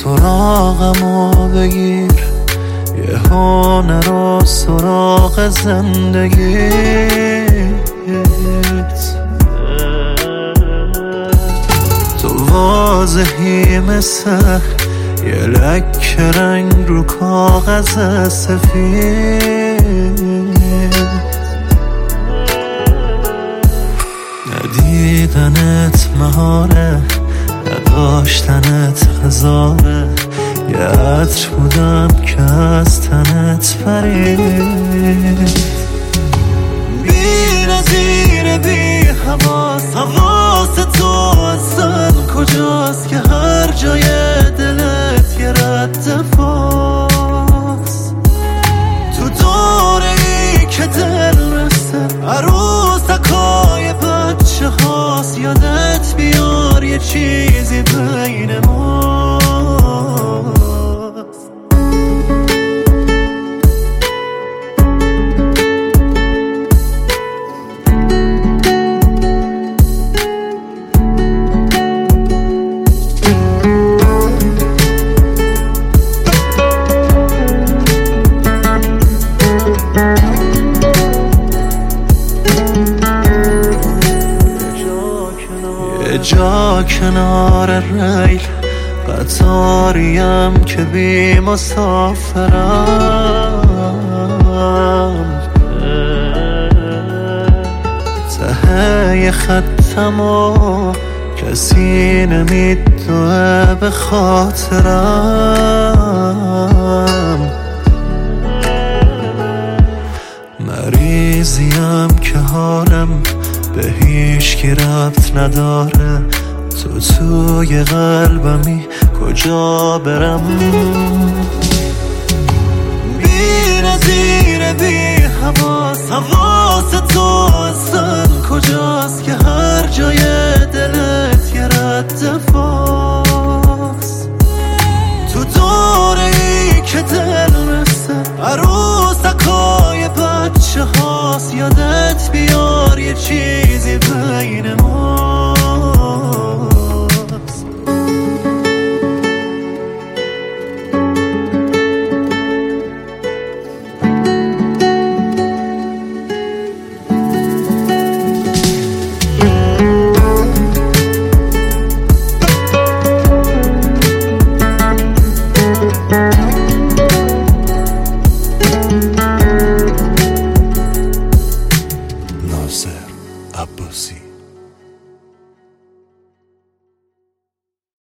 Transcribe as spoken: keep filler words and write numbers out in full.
سراغمو بگیر، یه هنر و سراغ زندگیت. تو واضحی مثل یه لکه رنگ رو کاغذ سفید. ندیدنت محاله، نداشتنت هزاره، یه عطر بودم که از تنت پرید. بی نظیر بی حواس، حواس تو اصلا کجاست که هر جای دلت یه رد پاست. تو دوره ای که دل مثل عروسکای بچه هاست، یادت بیار یه چیزی بین ماست. یه جا کنار ریل قطاریم که بی مسافرم، ته خطم و کسی نمیدوه به خاطرم. مریضیم که حالم به هیچ کی ربط نداره، تو توی قلبمی کجا برم؟ بی نظیر بی حواس، حواس تو اصلا کجاست که هر جای دلت یه رد پاست. تو دوره ای که دل مثل عروسکای بچه هاست، یادت بیار یه چیزی بین ماست. ناصر عباسی.